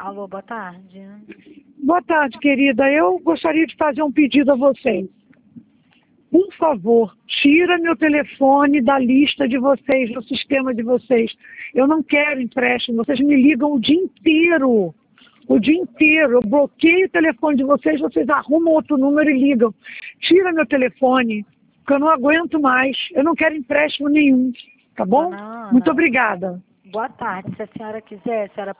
Alô, boa tarde. Boa tarde, querida. Eu gostaria de fazer um pedido a vocês. Por favor, tira meu telefone da lista de vocês, do sistema de vocês. Eu não quero empréstimo. Vocês me ligam o dia inteiro. O dia inteiro. Eu bloqueio o telefone de vocês, vocês arrumam outro número e ligam. Tira meu telefone, porque eu não aguento mais. Eu não quero empréstimo nenhum. Tá bom? Dona Ana, Muito obrigada. boa tarde. Se a senhora quiser, a senhora